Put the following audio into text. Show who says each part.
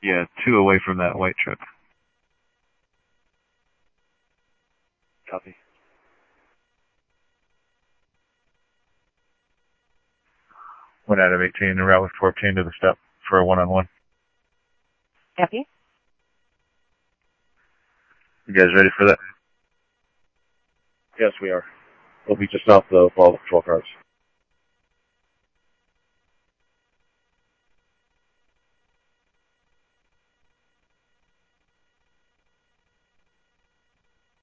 Speaker 1: Yeah, 2 away from that white truck.
Speaker 2: Copy.
Speaker 1: 1 out of 18, en route with 14 to the step for a one-on-one.
Speaker 3: Copy.
Speaker 1: You guys ready for that?
Speaker 2: Yes, we are. We'll be just off the ball with patrol cars.